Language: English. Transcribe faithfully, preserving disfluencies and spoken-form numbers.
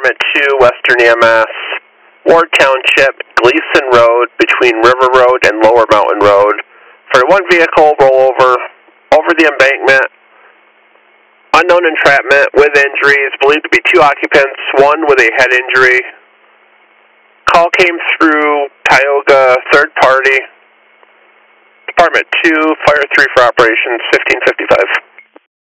Department two, Western E M S, Ward Township, Gleason Road, between River Road and Lower Mountain Road. For one vehicle rollover over the embankment, unknown entrapment with injuries, believed to be two occupants, one with a head injury. Call came through Tioga third party. Department two, Fire three for operations, fifteen fifty-five.